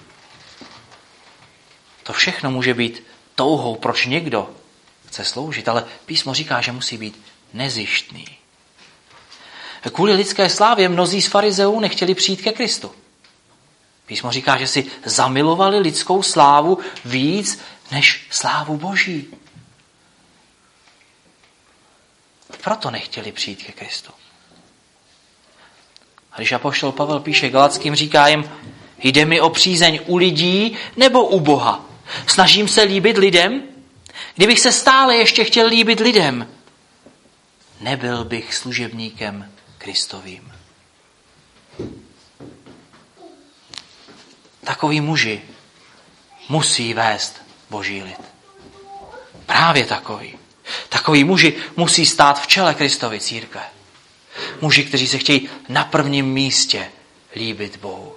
To všechno může být touhou, proč někdo chce sloužit, ale písmo říká, že musí být nezištný. Kvůli lidské slávě mnozí z farizeů nechtěli přijít ke Kristu. Písmo říká, že si zamilovali lidskou slávu víc než slávu Boží. proto nechtěli přijít ke Kristu. A když apoštol Pavel píše Galackým, říká jim, jde mi o přízeň u lidí nebo u Boha. Snažím se líbit lidem? Kdybych se stále ještě chtěl líbit lidem, nebyl bych služebníkem Kristovým. Takoví muži musí vést Boží lid. Právě takový. Takoví muži musí stát v čele Kristovy církve. Muži, kteří se chtějí na prvním místě líbit Bohu.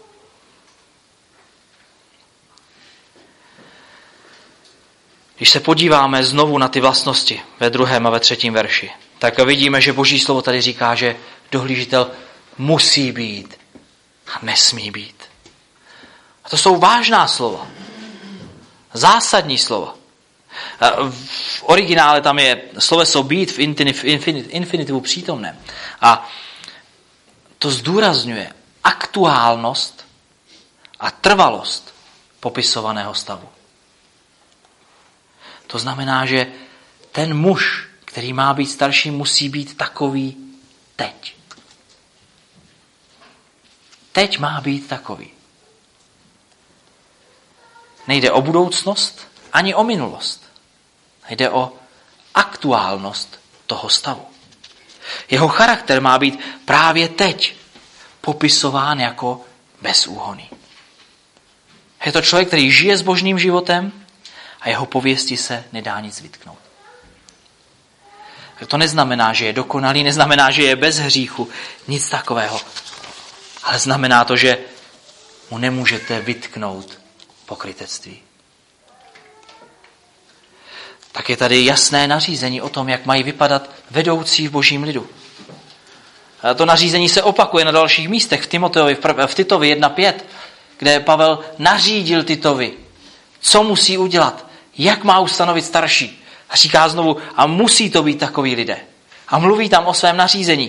Když se podíváme znovu na ty vlastnosti ve druhém a ve třetím verši, tak vidíme, že Boží slovo tady říká, že dohlížitel musí být a nesmí být. A to jsou vážná slova. Zásadní slova. V originále tam je sloveso být v infinitivu přítomném. A to zdůrazňuje aktuálnost a trvalost popisovaného stavu. To znamená, že ten muž, který má být starší, musí být takový teď. Teď má být takový. Nejde o budoucnost, ani o minulost. Jde o aktuálnost toho stavu. Jeho charakter má být právě teď popisován jako bezúhonný. Je to člověk, který žije zbožným životem a jeho pověsti se nedá nic vytknout. To neznamená, že je dokonalý, neznamená, že je bez hříchu, nic takového. Ale znamená to, že mu nemůžete vytknout pokrytectví. Tak je tady jasné nařízení o tom, jak mají vypadat vedoucí v Božím lidu. A to nařízení se opakuje na dalších místech v Timoteovi, v Titovi jedna pět, kde Pavel nařídil Titovi, co musí udělat, jak má ustanovit starší. A říká znovu, a musí to být takový lidé. A mluví tam o svém nařízení.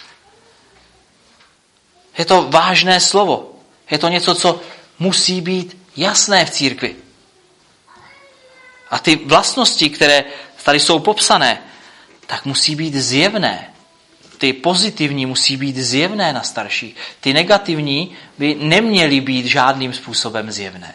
Je to vážné slovo. Je to něco, co musí být jasné v církvi. A ty vlastnosti, které tady jsou popsané, tak musí být zjevné. Ty pozitivní musí být zjevné na starší. Ty negativní by neměly být žádným způsobem zjevné.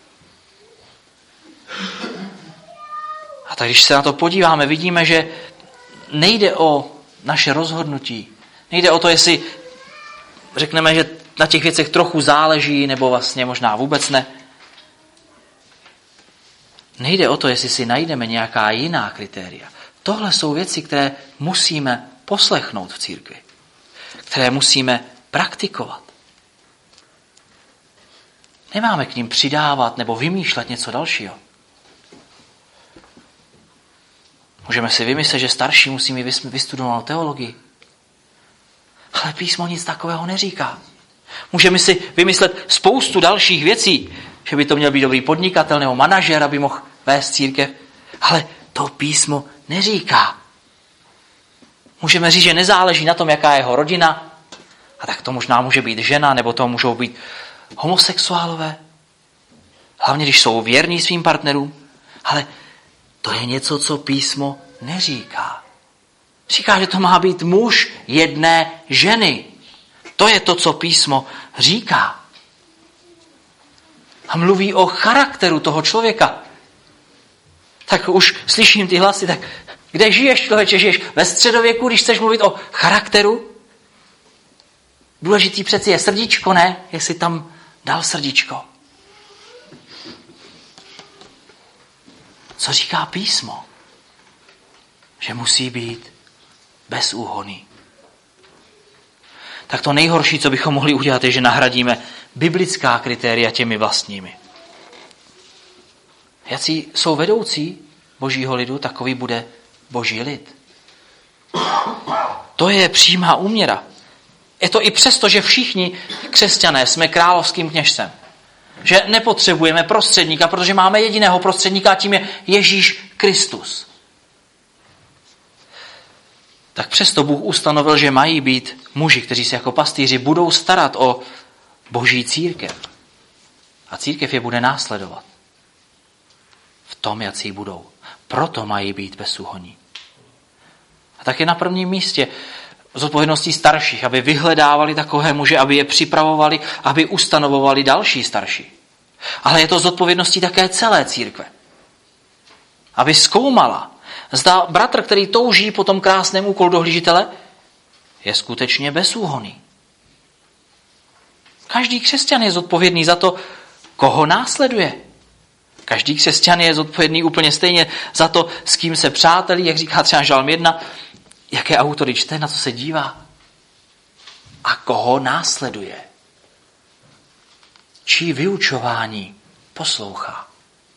A tak když se na to podíváme, vidíme, že nejde o naše rozhodnutí. Nejde o to, jestli řekneme, že na těch věcech trochu záleží, nebo vlastně možná vůbec ne. Nejde o to, jestli si najdeme nějaká jiná kritéria. Tohle jsou věci, které musíme poslechnout v církvi. Které musíme praktikovat. Nemáme k nim přidávat nebo vymýšlet něco dalšího. Můžeme si vymyslet, že starší musí mít vystudovanou teologii. Ale písmo nic takového neříká. Můžeme si vymyslet spoustu dalších věcí, že by to měl být dobrý podnikatel nebo manažer, aby mohl vést církev. Ale to písmo neříká. Můžeme říct, že nezáleží na tom, jaká je jeho rodina. A tak to možná může být žena, nebo to můžou být homosexuálové. Hlavně, když jsou věrní svým partnerům. Ale to je něco, co písmo neříká. Říká, že to má být muž jedné ženy. To je to, co písmo říká. A mluví o charakteru toho člověka. Tak už slyším ty hlasy, tak kde žiješ, člověče, žiješ ve středověku, když chceš mluvit o charakteru? Důležitý přeci je srdíčko, ne? Jestli tam dal srdíčko. Co říká písmo? Že musí být bezúhonný. Tak to nejhorší, co bychom mohli udělat, je, že nahradíme biblická kritéria těmi vlastními. Jací jsou vedoucí Božího lidu, takový bude Boží lid. To je přímá úměra. Je to i přesto, že všichni křesťané jsme královským kněžcem. Že nepotřebujeme prostředníka, protože máme jediného prostředníka a tím je Ježíš Kristus. Tak přesto Bůh ustanovil, že mají být muži, kteří se jako pastýři budou starat o Boží církev. A církev je bude následovat. V tom, jací budou. Proto mají být bezúhonní. tak je na prvním místě zodpovědností starších, aby vyhledávali takové muže, aby je připravovali, aby ustanovovali další starší. Ale je to zodpovědností také celé církve. Aby zkoumala, zda bratr, který touží po tom krásném úkolu dohlížitele, je skutečně bezúhonný. Každý křesťan je zodpovědný za to, koho následuje. Každý křesťan je zodpovědný úplně stejně za to, s kým se přátelí, jak říká třeba Žalm jedna, jaké autory čte, na co se dívá a koho následuje. Čí vyučování poslouchá.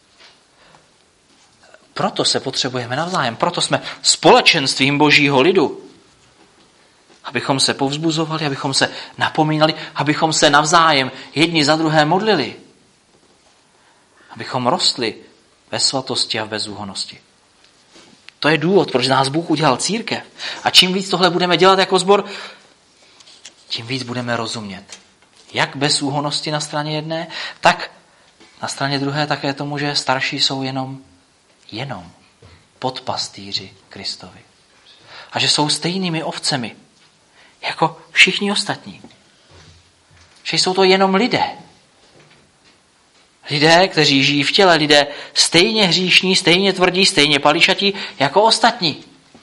Proto se potřebujeme navzájem, proto jsme společenstvím Božího lidu. Abychom se povzbuzovali, abychom se napomínali, abychom se navzájem jedni za druhé modlili. Abychom rostli ve svatosti a v bezúhonnosti. To je důvod, proč nás Bůh udělal církev. A čím víc tohle budeme dělat jako sbor, tím víc budeme rozumět. Jak bezúhonnosti na straně jedné, tak na straně druhé také tomu, že starší jsou jenom, jenom podpastýři Kristovi. A že jsou stejnými ovcemi, jako všichni ostatní. Že jsou to jenom lidé. Lidé, kteří žijí v těle, lidé stejně hříšní, stejně tvrdí, stejně pališatí jako ostatní.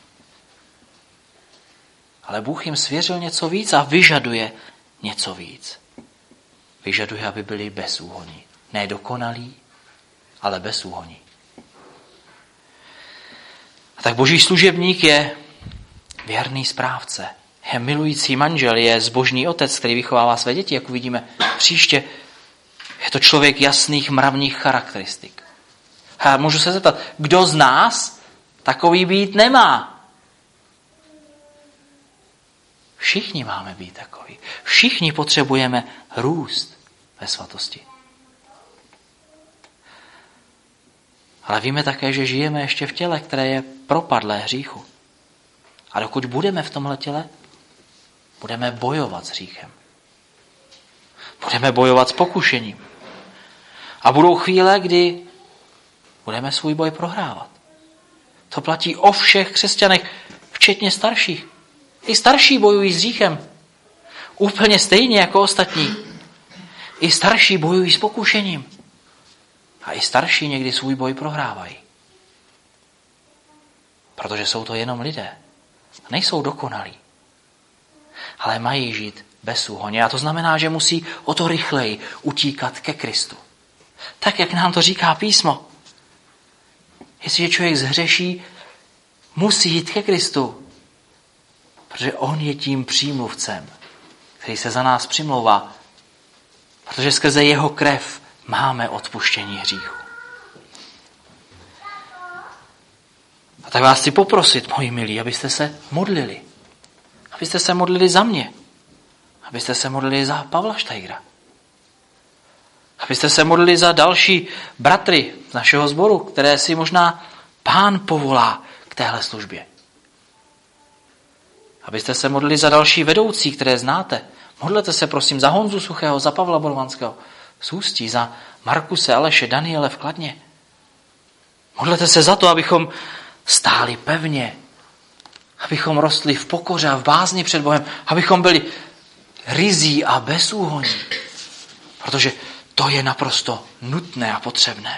Ale Bůh jim svěřil něco víc a vyžaduje něco víc. Vyžaduje, aby byli bezúhonní. Ne dokonalí, ale bezúhonní. A tak Boží služebník je věrný správce. Je milující manžel, je zbožný otec, který vychovává své děti, jak uvidíme příště. Je to člověk jasných mravních charakteristik. A můžu se zeptat, kdo z nás takový být nemá? Všichni máme být takový. Všichni potřebujeme růst ve svatosti. Ale víme také, že žijeme ještě v těle, které je propadlé hříchu. A dokud budeme v tomhle těle, budeme bojovat s hříchem. Budeme bojovat s pokušením. A budou chvíle, kdy budeme svůj boj prohrávat. To platí o všech křesťanech, včetně starších. I starší bojují s hříchem. Úplně stejně jako ostatní. I starší bojují s pokušením. A i starší někdy svůj boj prohrávají. Protože jsou to jenom lidé. Nejsou dokonalí. Ale mají žít bezúhonně. A to znamená, že musí o to rychleji utíkat ke Kristu. Tak, jak nám to říká písmo. Jestliže člověk zhřeší, musí jít ke Kristu. Protože on je tím přímluvcem, který se za nás přimlouvá. Protože skrze jeho krev máme odpuštění hříchu. A tak vás chci poprosit, moji milí, abyste se modlili. Abyste se modlili za mě. Abyste se modlili za Pavla Štajgra. Abyste se modlili za další bratry z našeho sboru, které si možná Pán povolá k téhle službě. Abyste se modlili za další vedoucí, které znáte. Modlete se prosím za Honzu Suchého, za Pavla Borovanského z Ústí, za Markuse, Aleše, Daniele v Kladně. Modlete se za to, abychom stáli pevně, abychom rostli v pokoře a v bázni před Bohem, abychom byli ryzí a bezúhonní. Protože to je naprosto nutné a potřebné.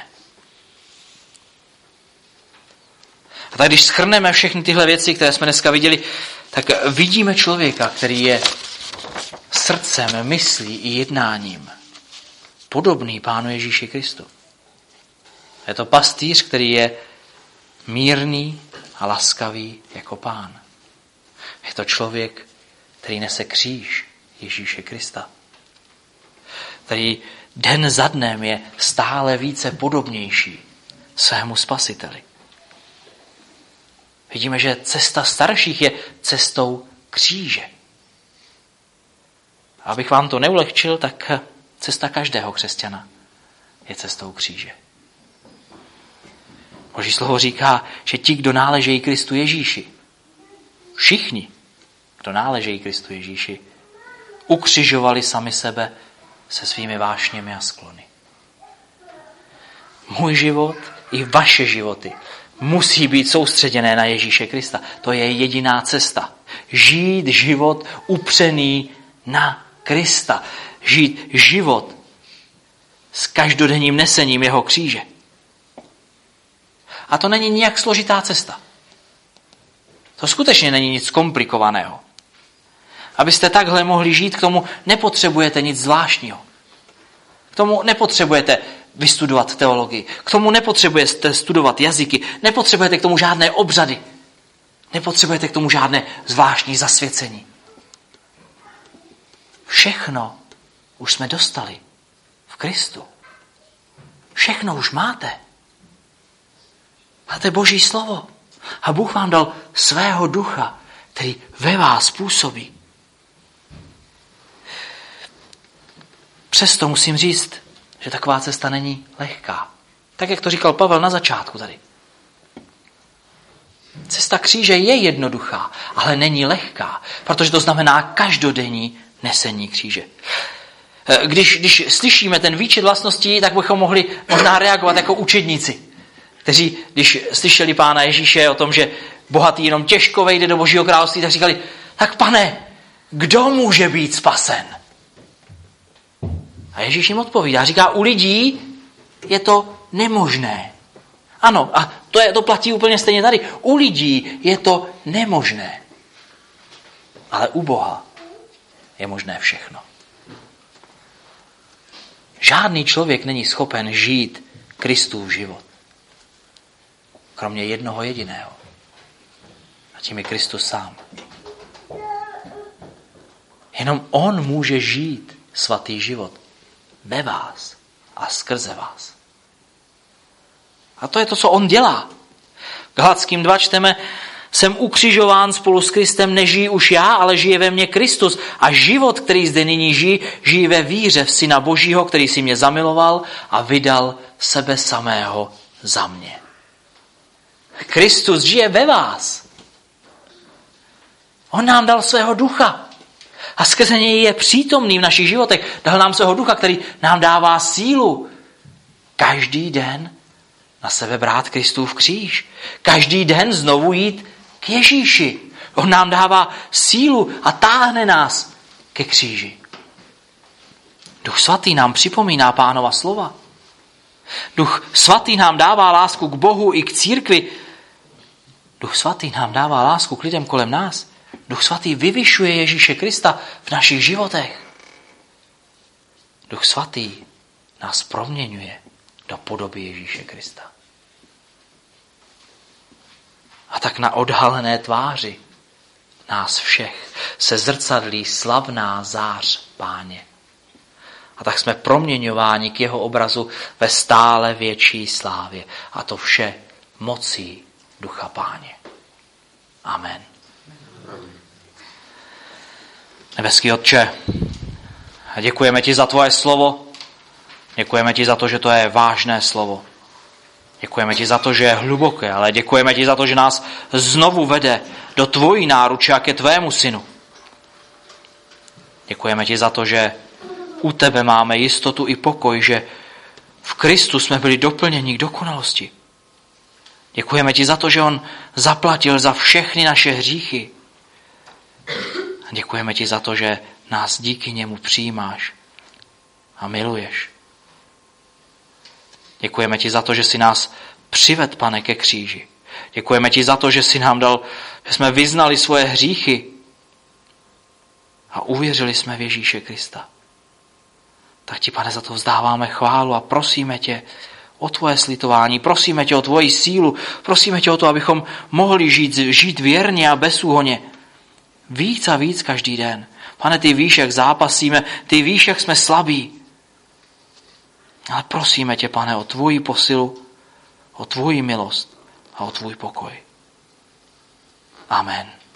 A tak když shrneme všechny tyhle věci, které jsme dneska viděli, tak vidíme člověka, který je srdcem, myslí i jednáním podobný Pánu Ježíši Kristu. Je to pastýř, který je mírný a laskavý jako Pán. Je to člověk, který nese kříž Ježíše Krista. Který den za dnem je stále více podobnější svému Spasiteli. Vidíme, že cesta starších je cestou kříže. A abych vám to neulehčil, tak cesta každého křesťana je cestou kříže. Boží slovo říká, že ti, kdo náležejí Kristu Ježíši, všichni, kdo náležejí Kristu Ježíši, ukřižovali sami sebe se svými vášněmi a sklony. Můj život i vaše životy musí být soustředěné na Ježíše Krista. To je jediná cesta. Žít život upřený na Krista. Žít život s každodenním nesením jeho kříže. A to není nijak složitá cesta. To skutečně není nic komplikovaného. Abyste takhle mohli žít, k tomu nepotřebujete nic zvláštního. K tomu nepotřebujete vystudovat teologii. K tomu nepotřebujete studovat jazyky. Nepotřebujete k tomu žádné obřady. Nepotřebujete k tomu žádné zvláštní zasvěcení. Všechno už jsme dostali v Kristu. Všechno už máte. Máte Boží slovo. A Bůh vám dal svého ducha, který ve vás působí. Přesto musím říct, že taková cesta není lehká. Tak, jak to říkal Pavel na začátku tady. Cesta kříže je jednoduchá, ale není lehká, protože to znamená každodenní nesení kříže. Když, když slyšíme ten výčet vlastností, tak bychom mohli možná reagovat jako učedníci, kteří, když slyšeli Pána Ježíše o tom, že bohatý jenom těžko vejde do Božího království, tak říkali, tak pane, kdo může být spasen? A Ježíš jim odpovídá, říká, u lidí je to nemožné. Ano, a to, je, to platí úplně stejně tady. U lidí je to nemožné. Ale u Boha je možné všechno. Žádný člověk není schopen žít Kristův život. Kromě jednoho jediného. A tím je Kristus sám. Jenom on může žít svatý život ve vás a skrze vás. A to je to, co on dělá. Galackým dva čteme, jsem ukřižován spolu s Kristem, nežijí už já, ale žije ve mně Kristus. A život, který zde nyní žijí, žijí ve víře v Syna Božího, který si mě zamiloval a vydal sebe samého za mě. Kristus žije ve vás. On nám dal svého ducha. A skrze něj je přítomný v našich životech. Dal nám svého ducha, který nám dává sílu každý den na sebe brát Kristův kříž. Každý den znovu jít k Ježíši. On nám dává sílu a táhne nás ke kříži. Duch svatý nám připomíná Pánova slova. Duch svatý nám dává lásku k Bohu i k církvi. Duch svatý nám dává lásku k lidem kolem nás. Duch svatý vyvyšuje Ježíše Krista v našich životech. Duch svatý nás proměňuje do podoby Ježíše Krista. A tak na odhalené tváři nás všech se zrcadlí slavná zář Páně. A tak jsme proměňováni k jeho obrazu ve stále větší slávě. A to vše mocí Ducha Páně. Amen. Nebeský Otče, děkujeme ti za tvoje slovo. Děkujeme ti za to, že to je vážné slovo. Děkujeme ti za to, že je hluboké, ale děkujeme ti za to, že nás znovu vede do tvojí náruče a ke tvému synu. Děkujeme ti za to, že u tebe máme jistotu i pokoj, že v Kristu jsme byli doplněni k dokonalosti. Děkujeme ti za to, že on zaplatil za všechny naše hříchy. Děkujeme ti za to, že nás díky němu přijímáš a miluješ. Děkujeme ti za to, že jsi nás přived, Pane, ke kříži. Děkujeme ti za to, že jsi nám dal, že jsme vyznali svoje hříchy a uvěřili jsme v Ježíše Krista. Tak ti, Pane, za to vzdáváme chválu a prosíme tě o tvoje slitování, prosíme tě o tvoji sílu, prosíme tě o to, abychom mohli žít, žít věrně a bezúhonně. Víc a víc každý den. Pane, ty víš, jak zápasíme, ty víš, jak jsme slabí. Ale prosíme tě, Pane, o tvoji posilu, o tvoji milost a o tvůj pokoj. Amen.